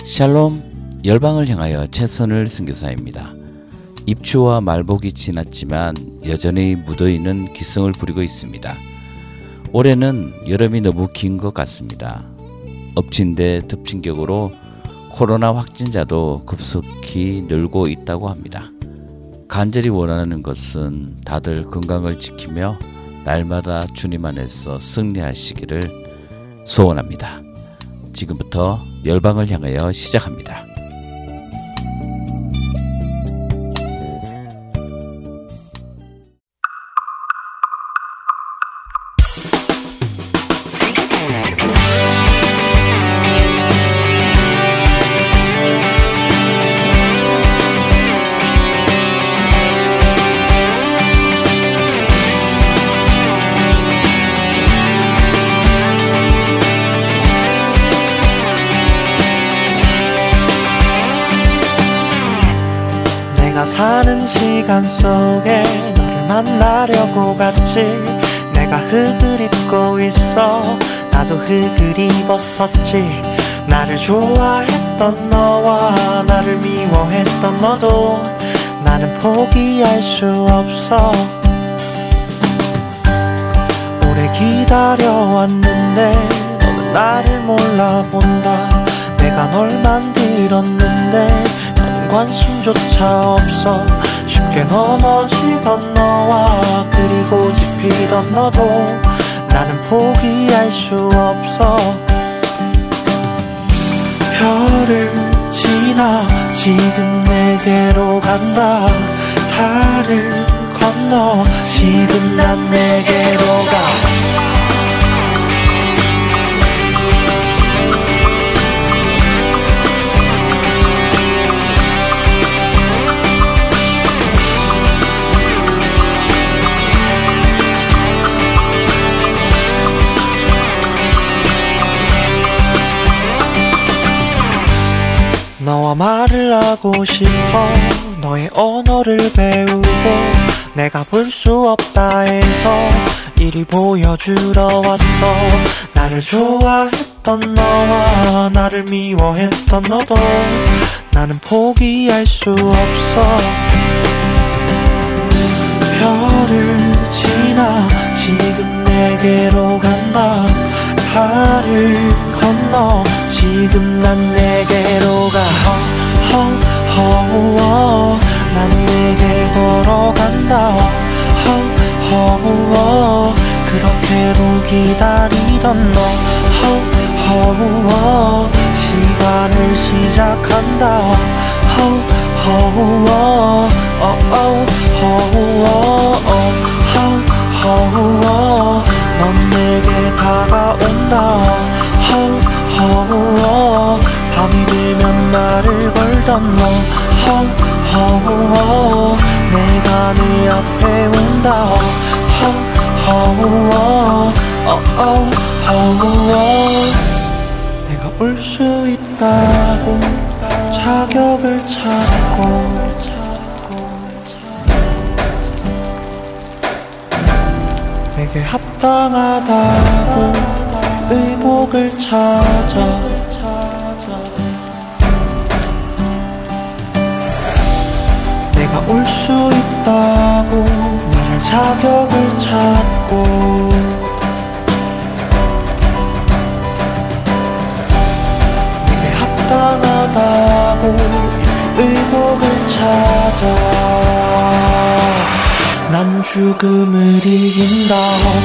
샬롬, 열방을 향하여 최선을 선교사입니다. 입추와 말복이 지났지만 여전히 무더위는 기승을 부리고 있습니다. 올해는 여름이 너무 긴 것 같습니다. 엎친 데 덮친 격으로 코로나 확진자도 급속히 늘고 있다고 합니다. 간절히 원하는 것은 다들 건강을 지키며 날마다 주님 안에서 승리하시기를 소원합니다. 지금부터 열방을 향하여 시작합니다. 사는 시간 속에 너를 만나려고 갔지. 내가 흙을 입고 있어 나도 흙을 입었었지. 나를 좋아했던 너와 나를 미워했던 너도 나는 포기할 수 없어. 오래 기다려왔는데 너는 나를 몰라본다. 내가 널 만들었는데 관심조차 없어. 쉽게 넘어지던 너와 그리고 집히던 너도 나는 포기할 수 없어. 별을 지나 지금 내게로 간다. 달을 건너 지금 난 내게로 가. 너와 말을 하고 싶어. 너의 언어를 배우고 내가 볼 수 없다 해서 이리 보여주러 왔어. 나를 좋아했던 너와 나를 미워했던 너도 나는 포기할 수 없어. 별을 지나 지금 내게로 간다. 달을 건너 지금 난 내게로 가. 난 내게 걸어간다. 그렇게도 기다리던 너. 시간을 시작한다. 넌 내게 다가온다. 밤이 되면 말을 걸던 너. 내가 네 앞에 온다. 내가 올 수 있다고 자격을 찾고 내게 합당하다고 의복을 찾아. 내가 올 수 있다고 말할 자격을 찾고 내게 합당하다고 의복을 찾아. 난 죽음을 이긴다.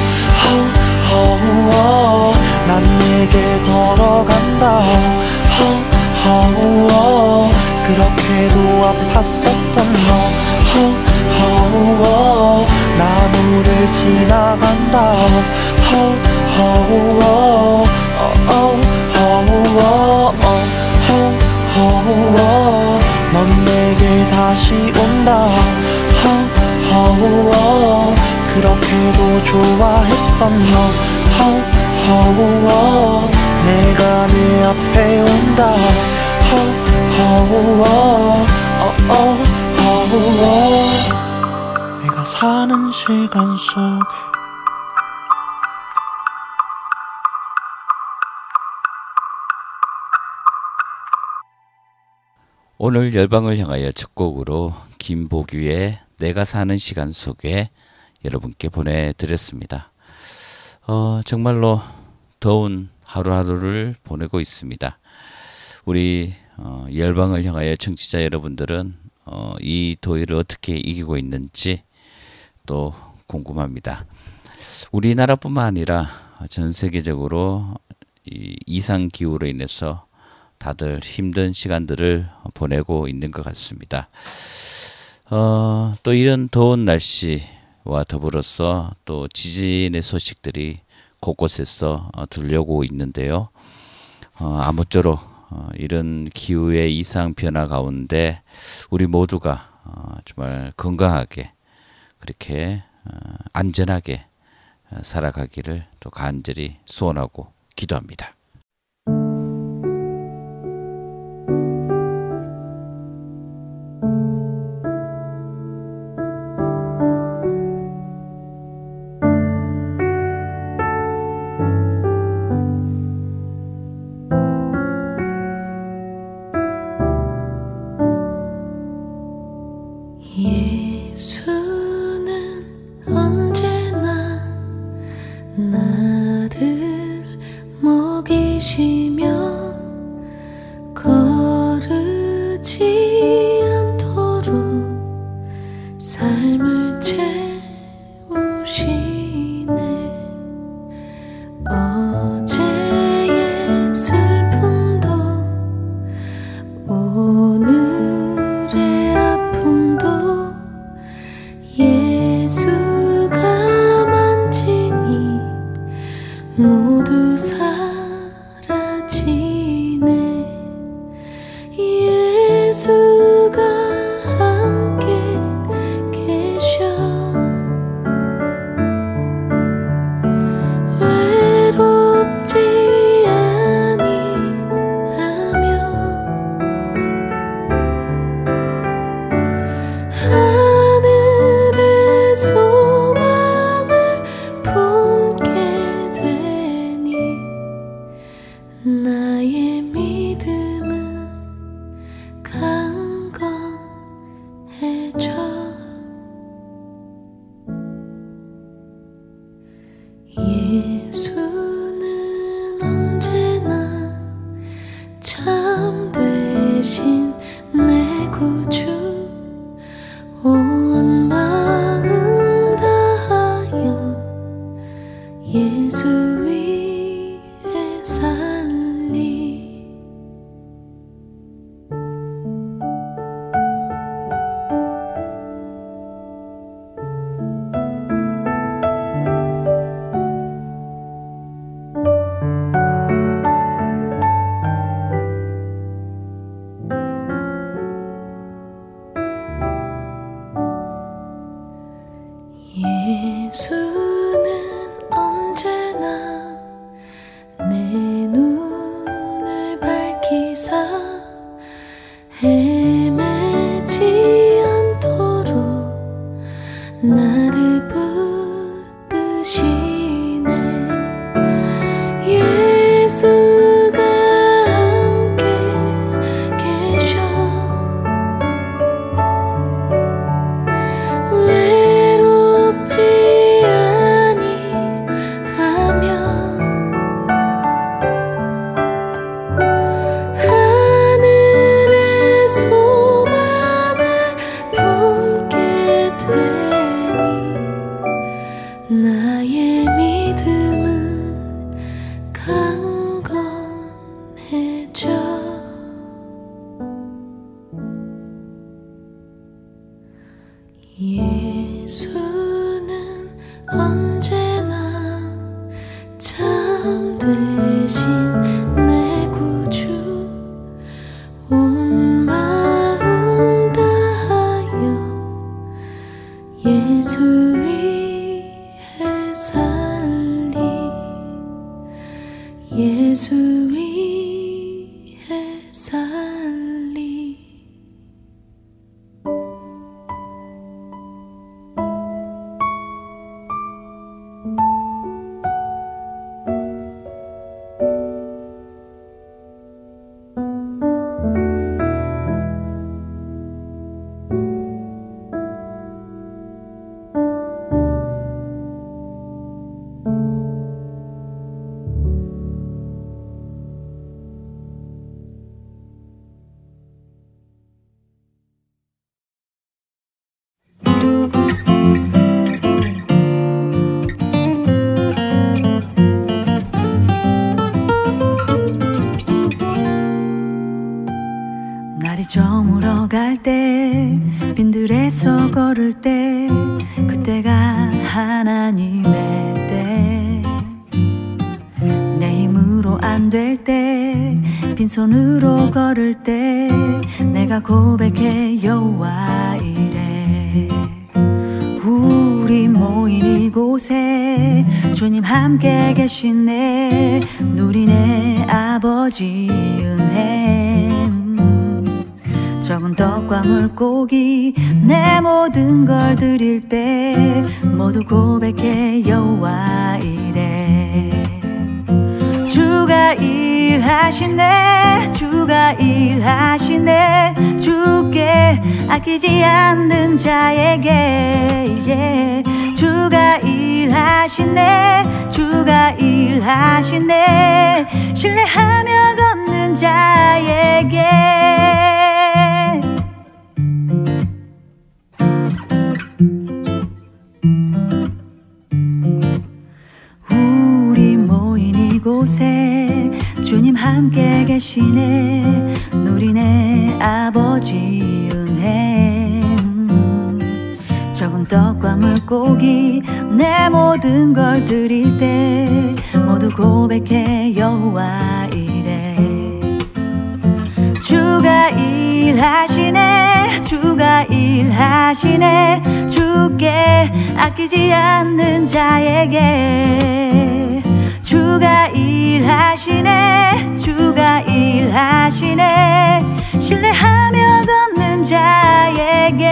난 내게 걸어간다. 그렇게도 아팠었던 너. 나무를 지나간다. 넌 내게 다시 온다. 그렇게도 좋아했던 너. 내가 네 앞에 온다. 내가 사는 시간 속에 오늘 열방을 향하여 첫 곡으로 김보규의 내가 사는 시간 속에 여러분께 보내드렸습니다. 정말로 더운 하루하루를 보내고 있습니다. 우리 열방을 향하여 청취자 여러분들은 이 더위를 어떻게 이기고 있는지 또 궁금합니다. 우리나라뿐만 아니라 전 세계적으로 이 이상 기후로 인해서 다들 힘든 시간들을 보내고 있는 것 같습니다. 또 이런 더운 날씨와 더불어서 또 지진의 소식들이 곳곳에서 들려오고 있는데요. 아무쪼록 이런 기후의 이상 변화 가운데 우리 모두가 정말 건강하게 그렇게 안전하게 살아가기를 또 간절히 소원하고 기도합니다. 예수는 언제나 나를 먹이시며 거르지 않도록 삶을 채우시네. 어제의 슬픔도 오늘의 아픔도 예수가 만지니 모두 사라지네. 예수가 함께 계셔 외롭지 아니하며 하늘의 소망을 품게 되니 나의 믿음은 강건해져. 예수는 언제나 참 되신 내 구주. 온 마음 다하여 예수 위에 살리. 예수는 언제나 내 눈을 밝히사 헤매지 않도록 나를 붙드시네. 예수가 함께 계셔 외롭지 아니하며 하늘의 소망을 품게 되니 나의 믿음은 강건해져. 예수는 언제나 참 되신 내 구주. 온 마음 다하여 예수 위에 살리. 예수 위에 살리. 날이 저물어갈 때 빈들에서 걸을 때 그때가 하나님의 때 내 힘으로 안 될 때 빈손으로 걸을 때 내가 고백해 여호와 이래 우리 모인 이곳에 주님 함께 계시네 누리네 아버지 은혜 적은 떡과 물고기 내 모든 걸 드릴 때 모두 고백해 여호와 이래 주가 일하시네 주가 일하시네 주께 아끼지 않는 자에게 주가 일하시네 주가 일하시네 신뢰하며 걷는 자에게 우리 모인 이곳에 주님 함께 계시네 누리네 아버지 은혜 적은 떡과 물고기 내 모든 걸 드릴 때 모두 고백해 여호와 이래 주가 일하시네 주가 일하시네 주께 아끼지 않는 자에게 주가 일하시네 주가 일하시네 신뢰하며 걷는 자에게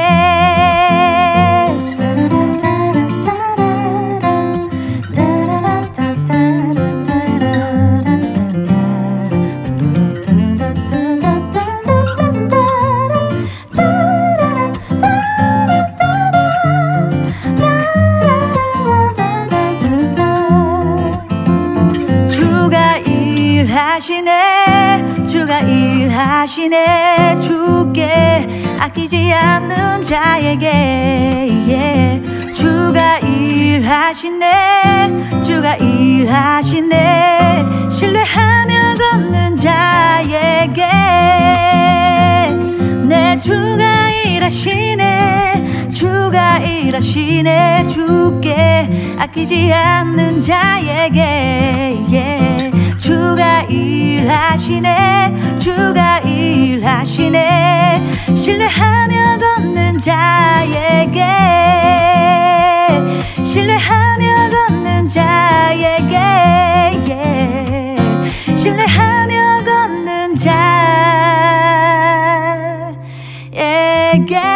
주가 일하시네 주께 아끼지 않는 자에게 주가 일하시네 주가 일하시네 신뢰하며 걷는 자에게 내 주가 일하시네 주가 일하시네 주께 아끼지 않는 자에게 주가 일하시네 주가 일하시네 신뢰하며 걷는 자에게 신뢰하며 걷는 자에게 신뢰하며 걷는 자에게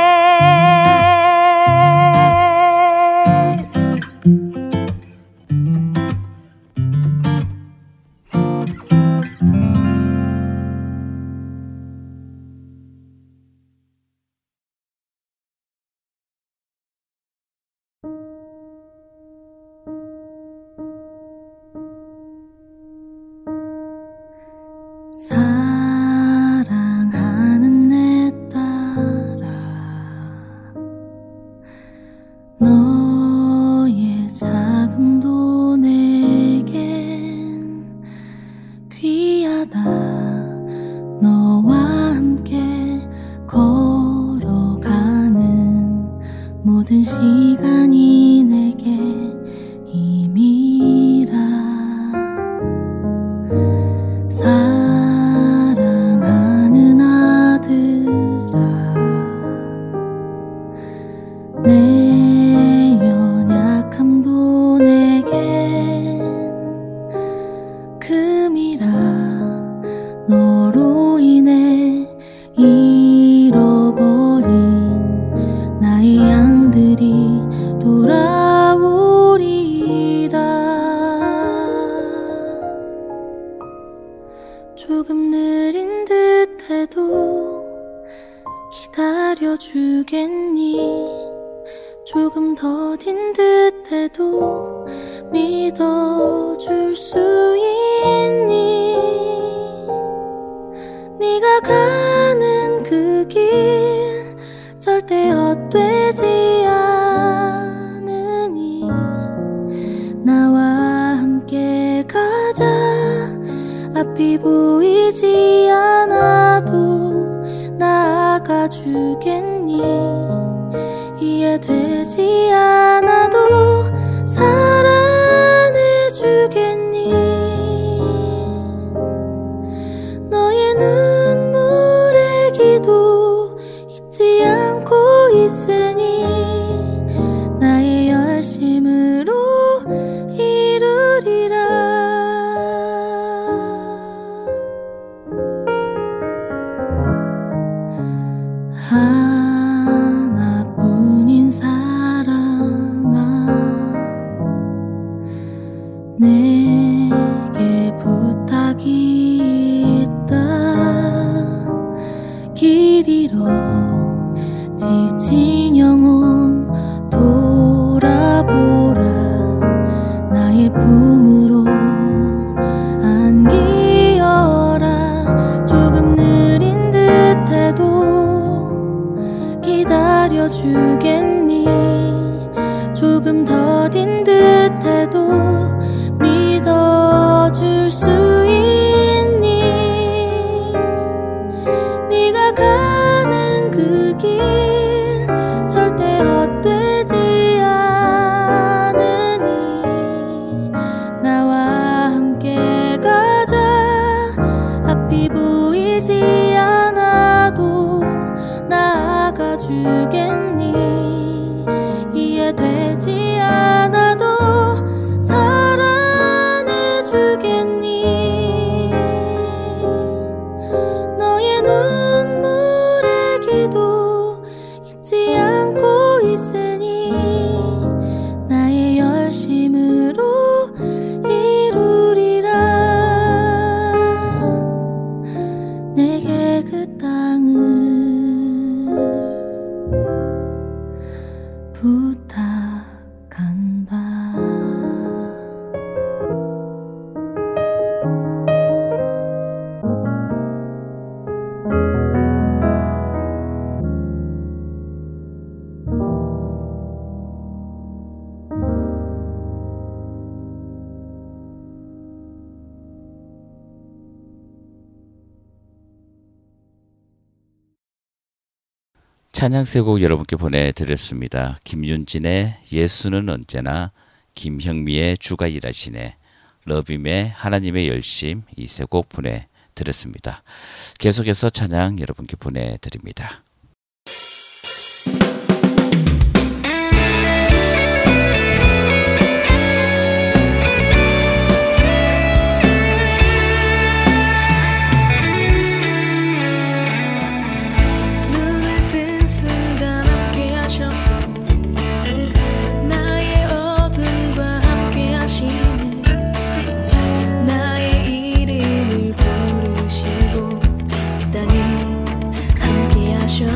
사랑하는 내 딸아 너의 자금도 내겐 귀하다 너와 함께 걸어가는 모든 시간이 내게 힘이라 사랑하는 아들아 내 연약함도 내겐 금이라 너로 인해 잃어버린 나의 양들이 돌아오리라 조금 느린 듯해도 기다려주겠니 조금 더딘 듯해도 믿어줄 수 있니 네가 가는 그 길 절대 헛되지 않으니 나와 함께 가자 앞이 보이지 않아도 나아가주겠니? 이해되지 않아도 사랑해주겠니? 너의 눈물의 기도 잊지 않고 있으니 나의 열심으로 이루리라. 하나뿐인 사랑아, 내게 부탁이 있다. 길 잃어 지친 영혼 돌아보라. 나의 품으로 안기어라. 조금 느린 듯해도 기다려주겠니? 조금 더딘 듯해도 믿어줄 수 있니? 네가 가는 그 길 절대 헛되지 않으니 나와 함께 가자. 앞이 보이지 않아도 나아가주겠니? 이해되지 않아도 사랑해주겠니? 너의 눈물의 기도 잊지 않고 있으니 나의 열심으로 이루리라. 내게 그 땅을 부탁한다. 찬양 세 곡 여러분께 보내드렸습니다. 김윤진의 예수는 언제나, 김형미의 주가 일하시네, 러빔의 하나님의 열심, 이 세 곡 보내드렸습니다. 계속해서 찬양 여러분께 보내드립니다. 나의 이름을 부르시고 이 땅에 함께 하셨네.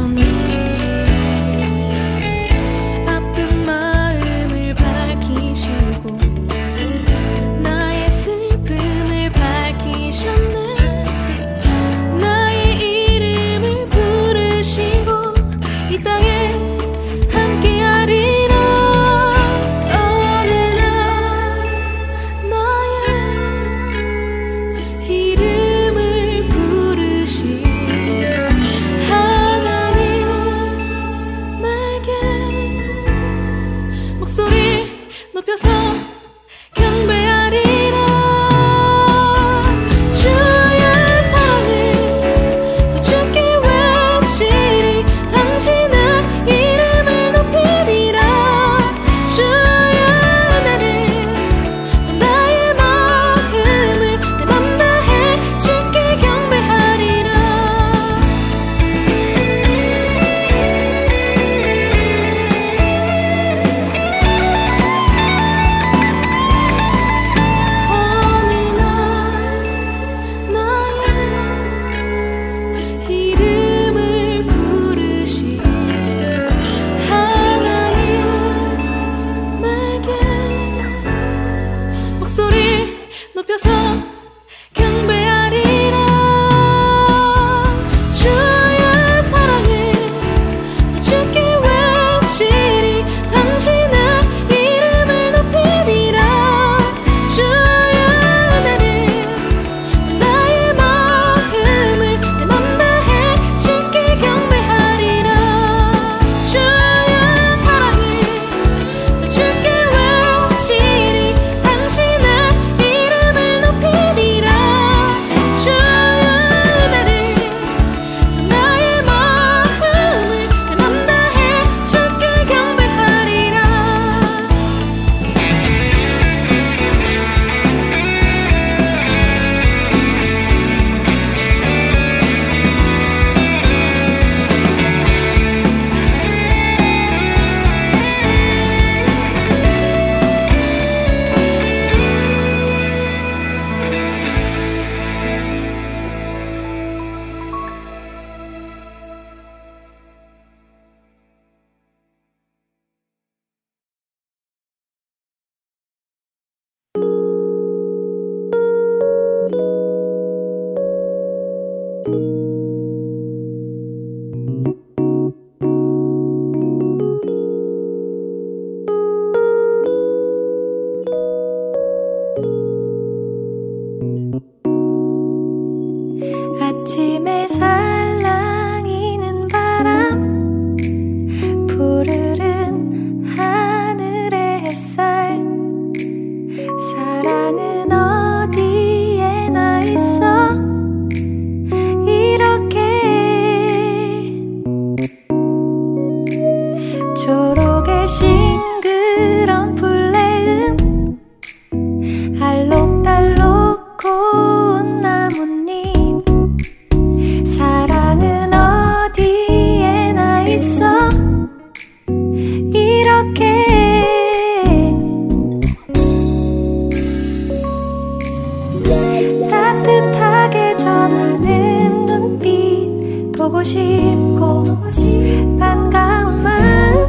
싶고 반가운 마음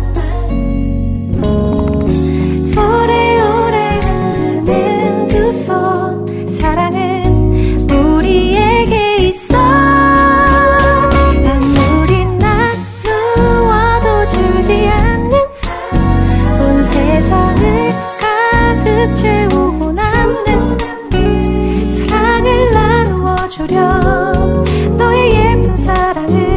오래오래 흔드는 두 손 사랑은 우리에게 있어 아무리 나누어도 줄지 않는 온 세상을 가득 채우고 남는 사랑을 나누어 주렴 너의 예쁜 사랑을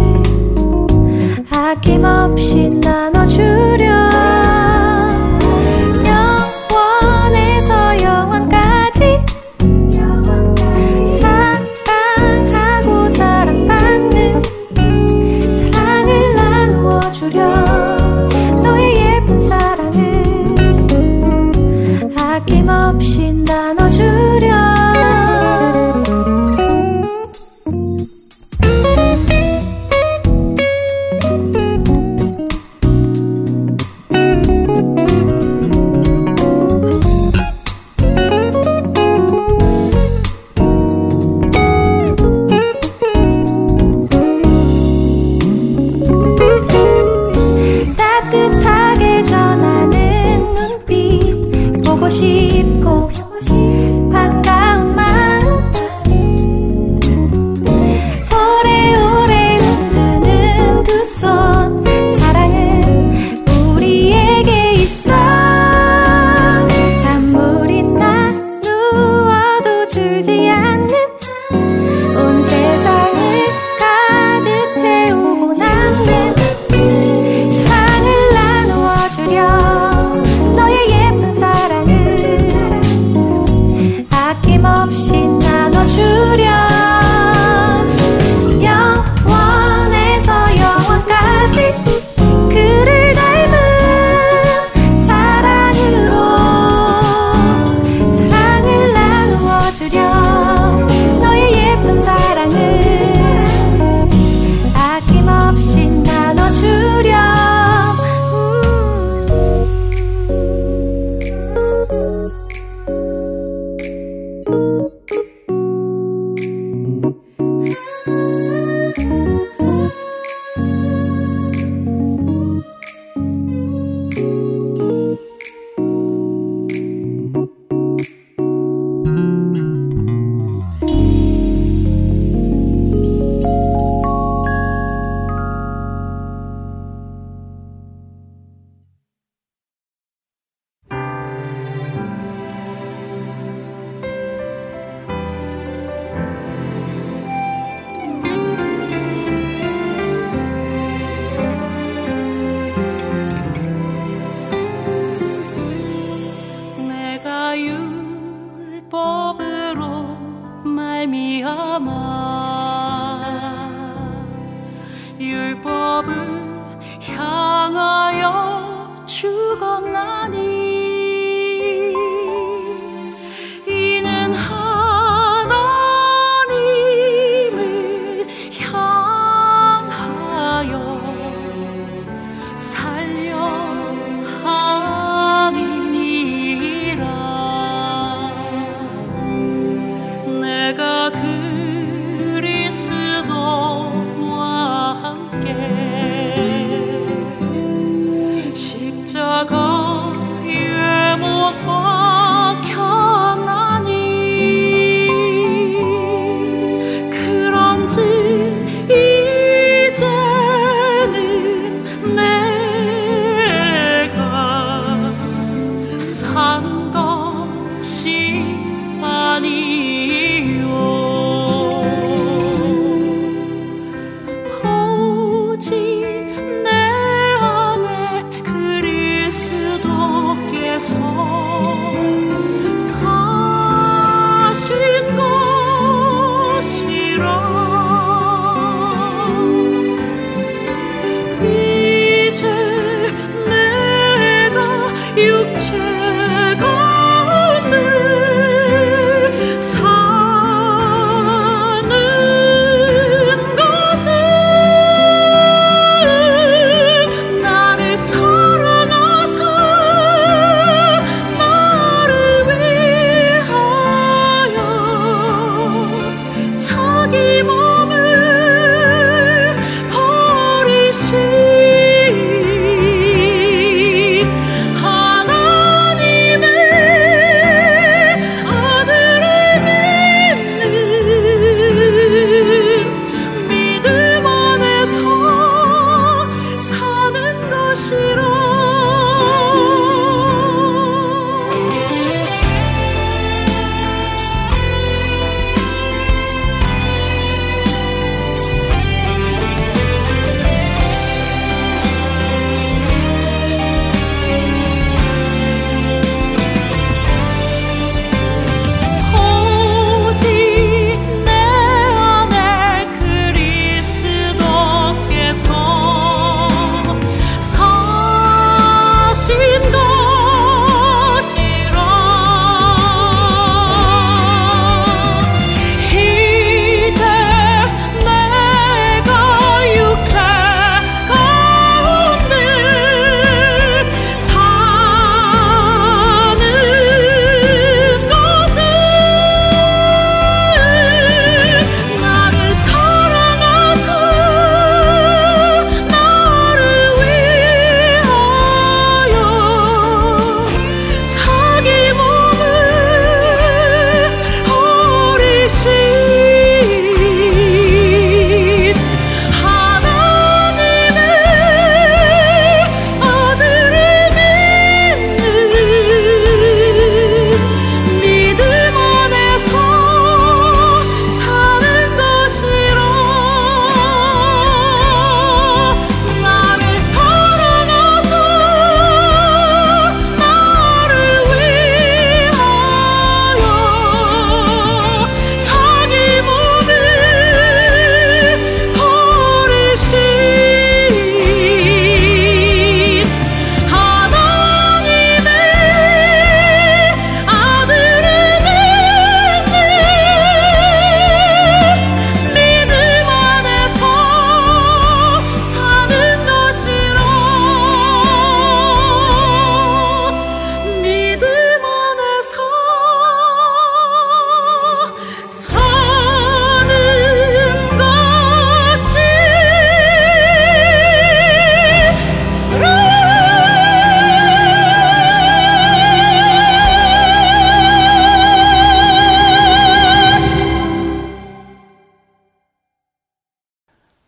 아낌없이 나눠주렴 영원에서 영원까지 사랑하고 사랑받는 사랑을 나누어 주렴 너의 예쁜 사랑을 아낌없이 나눠주렴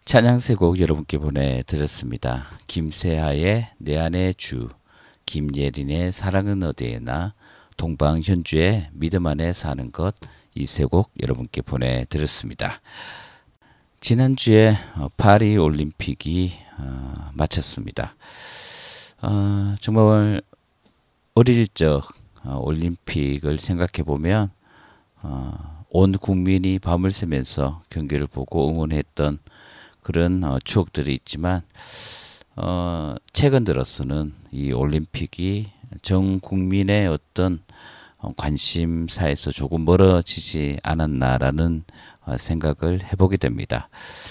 찬양 세 곡 여러분께 보내드렸습니다. 김세하의 내 안의 주, 김예린의 사랑은 어디에나, 동방현주의 믿음 안에 사는 것, 이 세 곡 여러분께 보내드렸습니다. 지난주에 파리 올림픽이 마쳤습니다. 정말 어릴 적 올림픽을 생각해보면 온 국민이 밤을 새면서 경기를 보고 응원했던 그런 추억들이 있지만 최근 들어서는 이 올림픽이 전 국민의 어떤 관심사에서 조금 멀어지지 않았나라는 생각을 해보게 됩니다.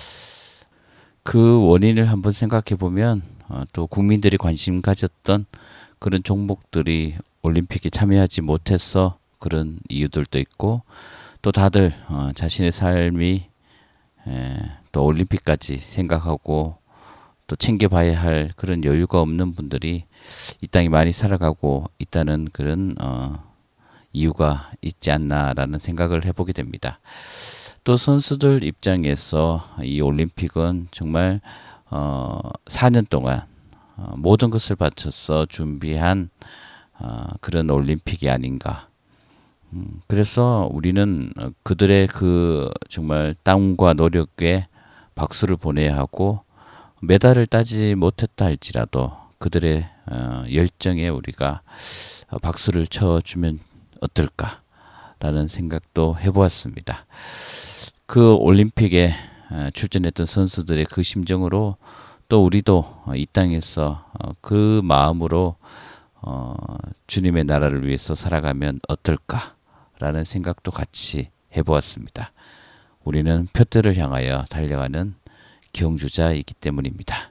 그 원인을 한번 생각해 보면 또 국민들이 관심 가졌던 그런 종목들이 올림픽에 참여하지 못해서 그런 이유들도 있고, 또 다들 자신의 삶이 또 올림픽까지 생각하고 또 챙겨봐야 할 그런 여유가 없는 분들이 이 땅에 많이 살아가고 있다는 그런 이유가 있지 않나라는 생각을 해보게 됩니다. 또 선수들 입장에서 이 올림픽은 정말 4년 동안 모든 것을 바쳐서 준비한 그런 올림픽이 아닌가. 그래서 우리는 그들의 그 정말 땀과 노력에 박수를 보내야 하고, 메달을 따지 못했다 할지라도 그들의 열정에 우리가 박수를 쳐주면 어떨까라는 생각도 해보았습니다. 그 올림픽에 출전했던 선수들의 그 심정으로 또 우리도 이 땅에서 그 마음으로 주님의 나라를 위해서 살아가면 어떨까라는 생각도 같이 해보았습니다. 우리는 표대를 향하여 달려가는 경주자이기 때문입니다.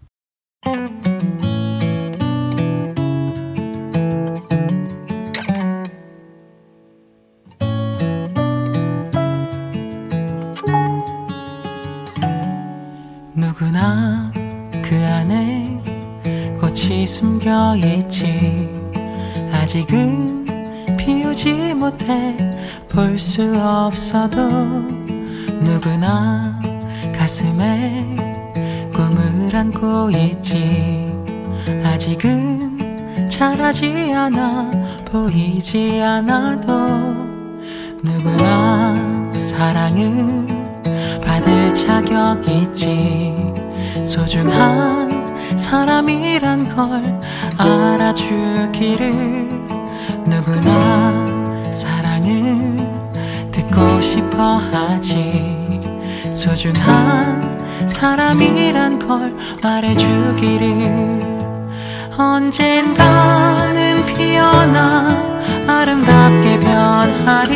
누구나 그 안에 꽃이 숨겨 있지. 아직은 피우지 못해 볼 수 없어도 누구나 가슴에 꿈을 안고 있지. 아직은 자라지 않아 보이지 않아도 누구나 사랑을 받을 자격 있지. 소중한 사람이란 걸 알아주기를. 누구나 사랑을 듣고 싶어 하지. 소중한 사람이란 걸 말해주기를. 언젠가는 피어나 아름답게 변하리.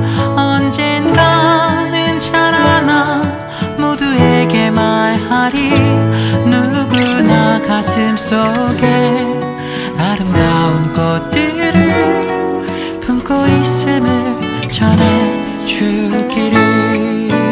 언젠가는 자라나 모두에게 말하리. 누구나 가슴 속에 아름다운 꽃들을 품고 있음을 전해주기를.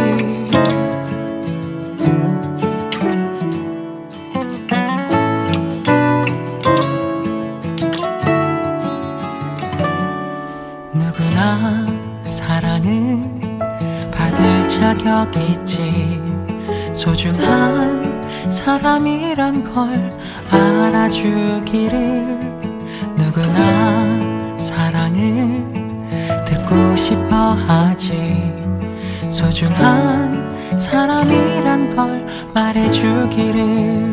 누구나 사랑을 받을 자격 있지. 소중한 사람이란 걸 알아주기를. 누구나 사랑을 듣고 싶어 하지. 소중한 사람이란 걸 말해주기를.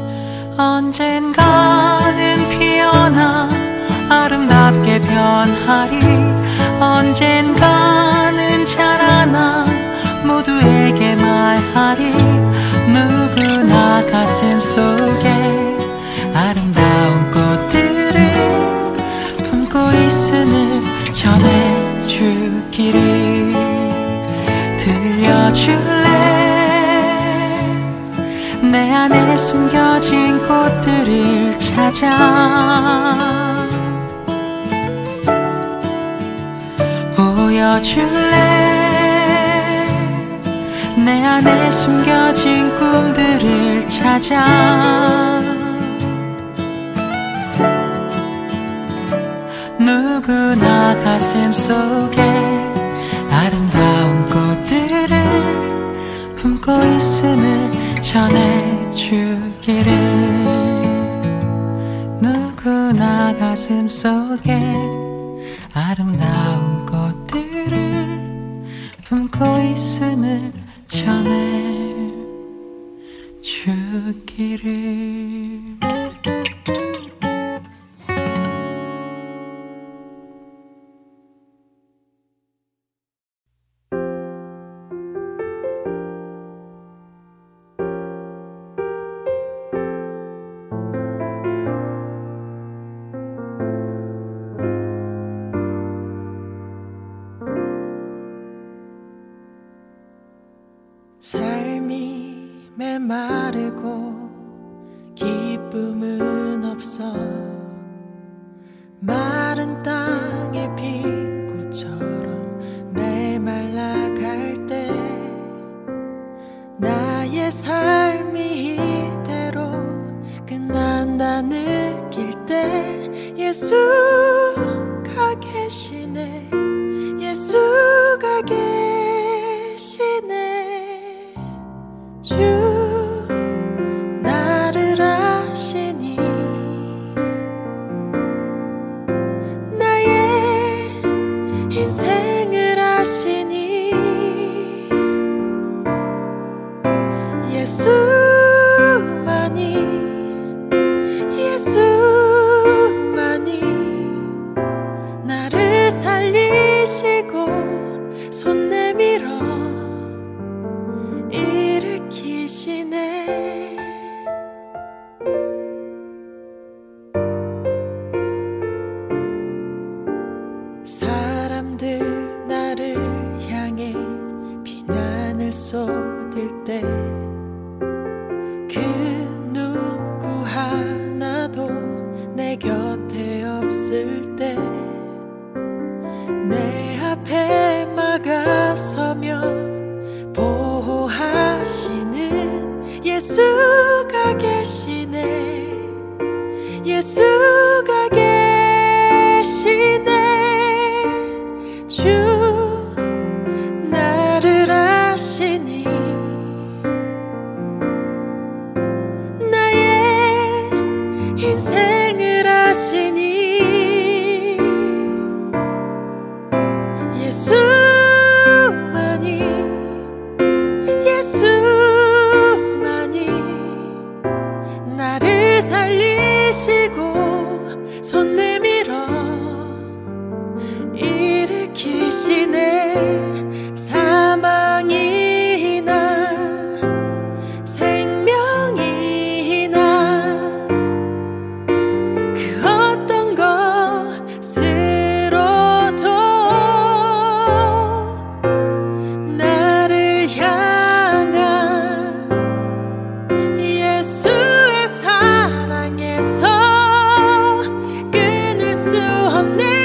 언젠가는 피어나 아름답게 변하리. 언젠가는 자라나 모두에게 말하리. 누구나 가슴 속에 아름다운 꽃들을 품고 있음을 전해주기를. 들려줄래? 내 안에 숨겨진 꽃들을 찾아 보여줄래? 내 안에 숨겨진 꿈들을 찾아. 누구나 가슴 속에 아름다운 꽃들을 품고 있음을 전해주기를 누구나 가슴 속에 아름다운 꽃들을 품고 있음을 전해주기를. 삶이 메마르고 기쁨은 없어 마른 땅에 핀 꽃처럼 메말라갈 때 나의 삶이 이대로 끝난다 느낄 때 예수가 계시네 예수가 계시네 주 나를 아시니 나의 인생을 아시니 예수만이 예수만이 나를 살리시고 손 내밀어 일으키시네. 사람들 나를 향해 비난을 쏟을 때 그 누구 하나도 내 곁에 없을 때 내 앞에 막아서며 보호하시는 예수가 계시네 예수가 계시네 주 나를 아시니 나의 인생을 아시니 예수만이 예수만이 나를 살리시고 손 내밀어 일으키시네. 사망이나 생명이나 그 어떤 것으로도 나를 향한 예수의 사랑에서 끊을 수 없네.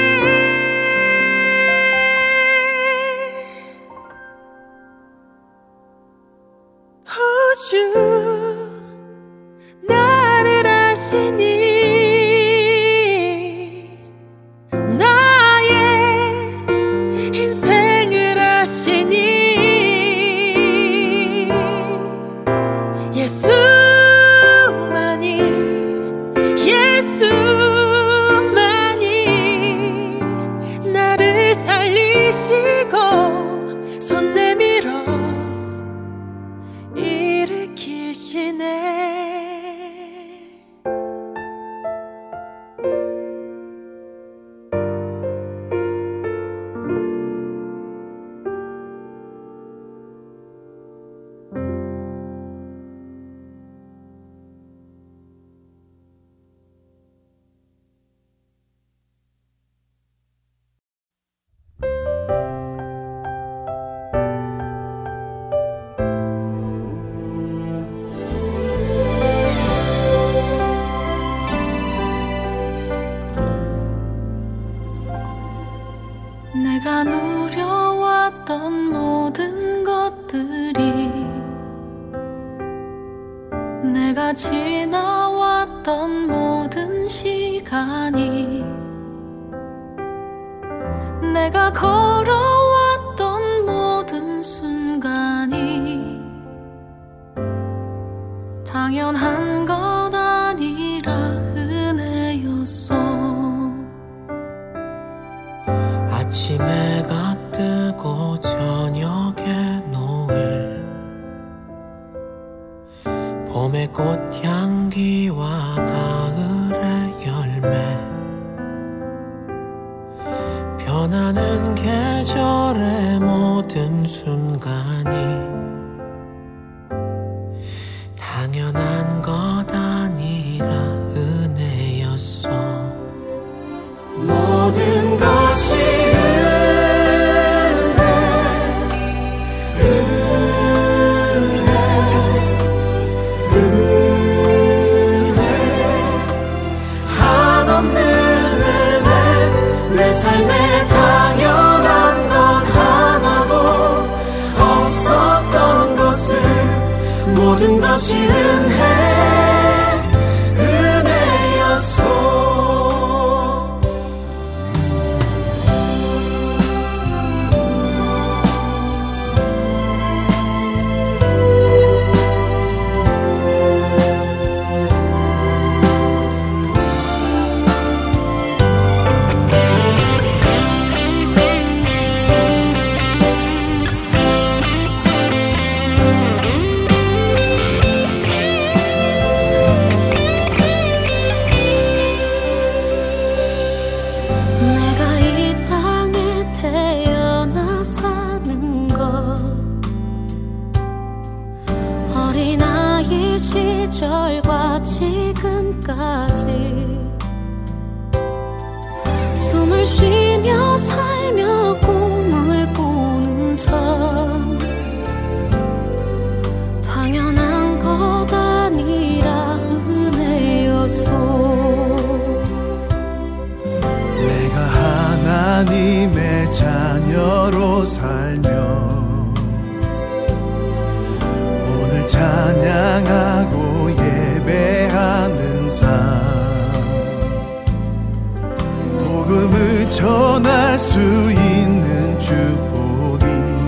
주 나를 아시니 나의 인생을 아시니 예수만이 예수만이 나를 살리시고 손 내밀어 일으키시네. 내가 누려왔던 모든 것들이 내가 지나왔던 모든 시간이 내가 걸어왔던 모든 순간이 당연한 것 아니라 은혜였어. 아침 해가 뜨고 저녁에 노을, 봄의 꽃향기와 가을의 열매, 변하는 계절의 모든 순간이 당연한 것 아니라 은혜였어. 모든 것이 한없는 은혜, 내 삶에 당연한 건 하나도 없었던 것을, 모든 것이 은혜였어. 시절과 지금까지 숨을 쉬며 살며 꿈을 꾸는 삶, 당연한 것 아니라 은혜였어. 내가 하나님의 자녀로 살며 오늘 찬양하고 예배하는 삶, 복음을 전할 수 있는 축복이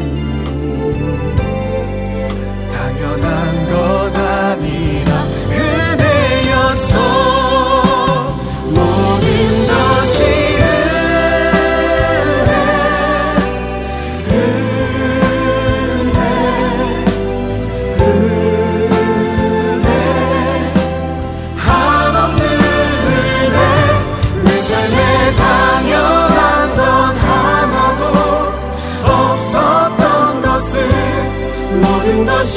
당연한 것 아니라 은혜였어. 모든 것이 모든 것이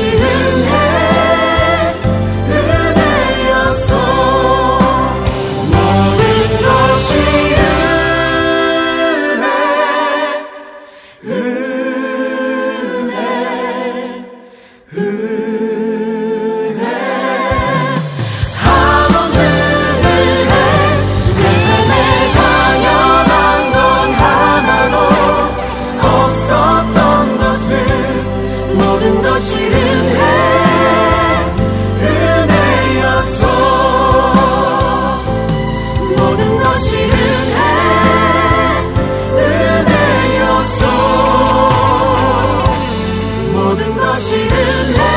은혜였어. 모든 것이 은혜. 한없는 은혜, 내 삶에 당연한 건 하나도 없었던 것을, 모든 것이 은혜였어. 모든 것이 은혜였어. 모든 것이 은혜였어.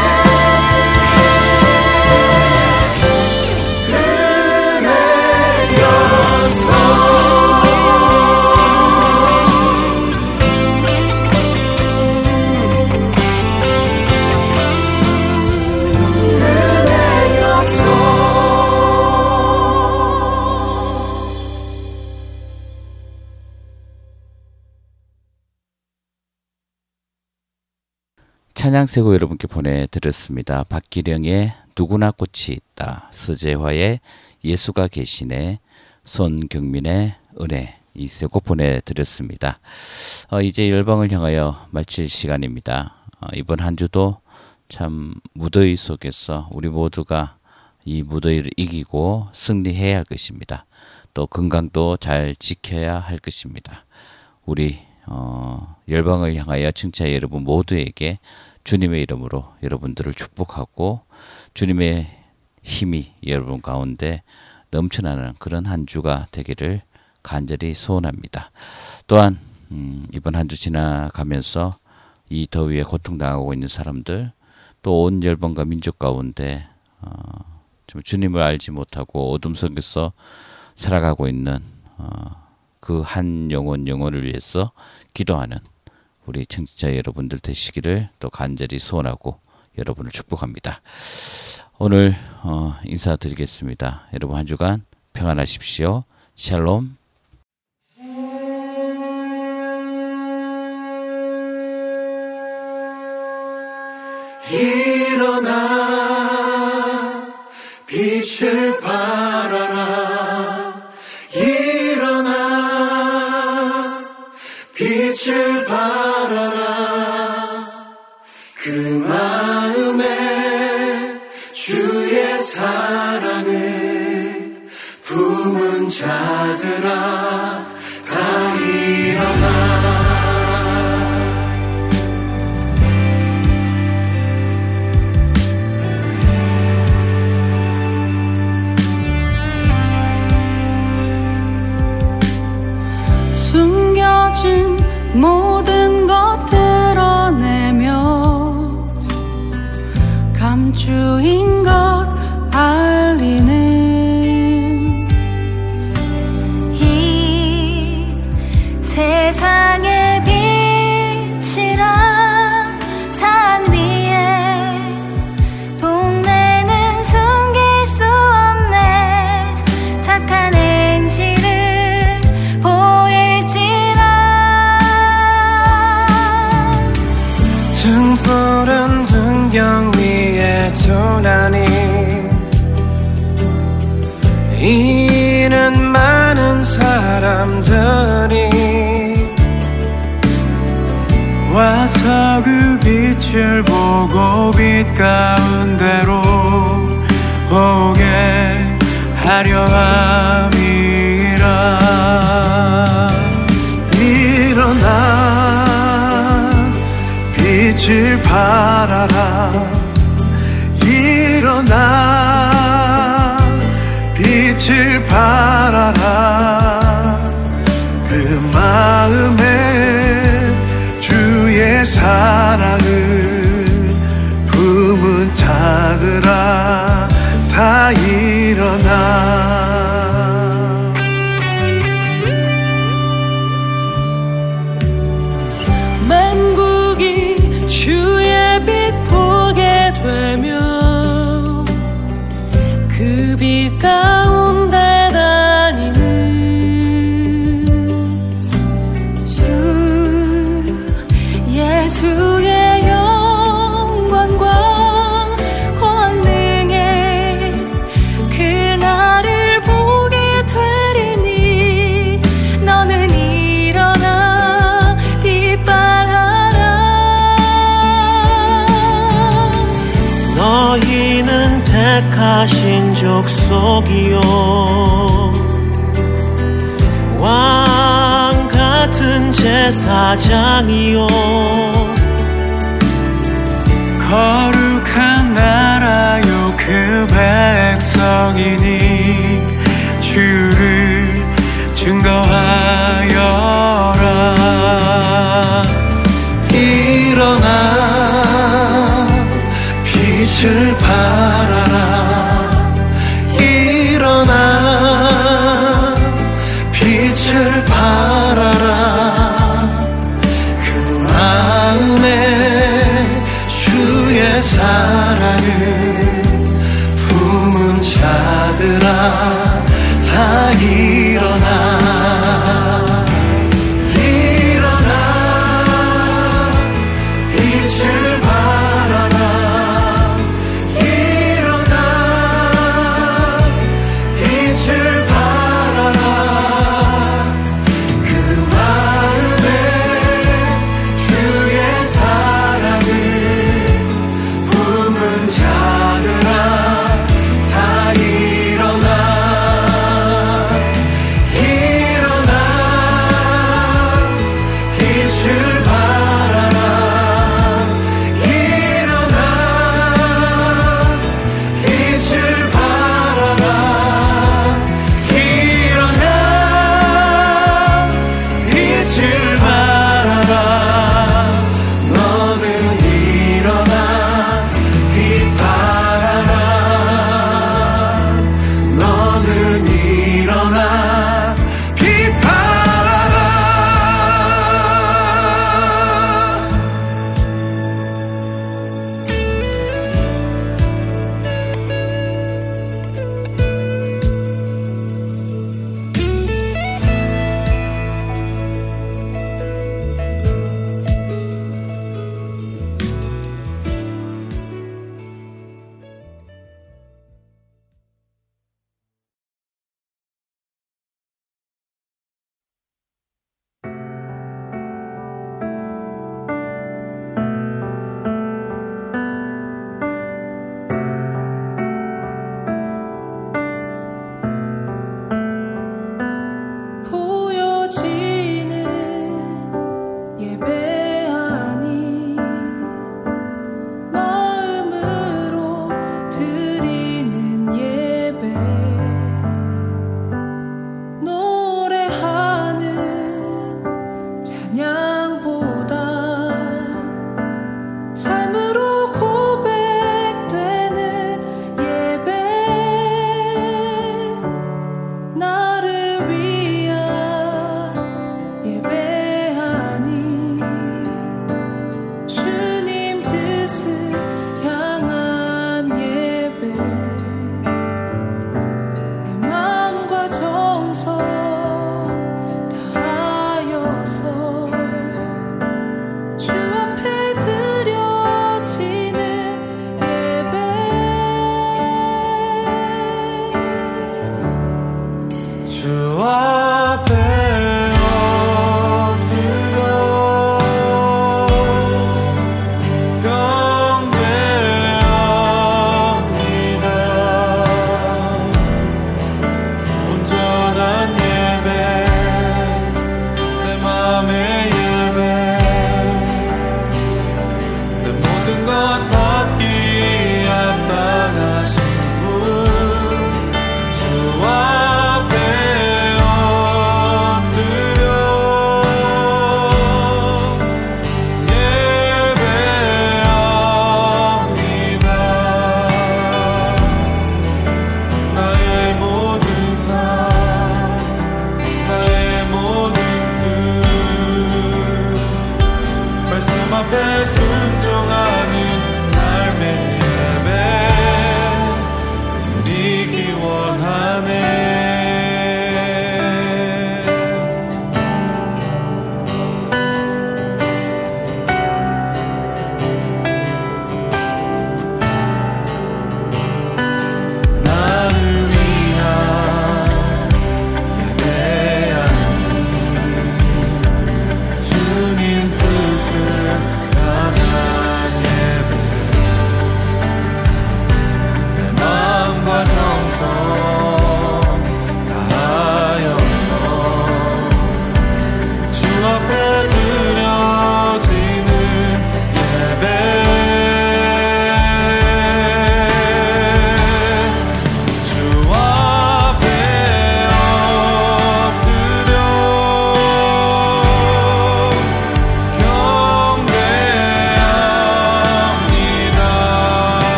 찬양세고 여러분께 보내드렸습니다. 박기령의 누구나 꽃이 있다, 서재화의 예수가 계시네, 손경민의 은혜, 이 세 곡 보내드렸습니다. 이제 열방을 향하여 마칠 시간입니다. 이번 한 주도 참 무더위 속에서 우리 모두가 이 무더위를 이기고 승리해야 할 것입니다. 또 건강도 잘 지켜야 할 것입니다. 우리 열방을 향하여 청취자 여러분 모두에게 주님의 이름으로 여러분들을 축복하고 주님의 힘이 여러분 가운데 넘쳐나는 그런 한 주가 되기를 간절히 소원합니다. 또한 이번 한 주 지나가면서 이 더위에 고통당하고 있는 사람들, 또 온 열방과 민족 가운데 좀 주님을 알지 못하고 어둠 속에서 살아가고 있는 그 한 영혼을 위해서 기도하는 우리 청취자 여러분들 되시기를 또 간절히 소원하고 여러분을 축복합니다. 오늘 인사드리겠습니다. 여러분 한 주간 평안하십시오. 샬롬. 일어나 빛을 발하라. 일어나 빛을 발하라. 그 마음에 주의 사랑을 품은 자들아 다 일어나. 숨겨진 모든 것 드러내며 감추인 것 알리는 이 세상의 빛이라 산 위에 동네는 숨길 수 없네. 착한 행실을 등푸른 등경 위에 두나니 이는 많은 사람들이 와서 그 빛을 보고 빛 가운데로 오게 하려 함이라. 일어나 빛을 발하라. 일어나 빛을 발하라. 그 마음에 주의 사랑을 품은 자들아 다 일어나. 만국이 주의 빛 보게 되며 그 빛 가운데 다니는 주 예수의 영광과 권능에 그날을 보게 되리니 너는 일어나 너희는 택하신 족속이요 왕 같은 제사장이요 거룩한 나라요 그 백성이니 주를 증거하여라. 일어나 빛을 발하라. 일어나 빛을 발하라. 그 마음에 주의 사랑을 품은 자들아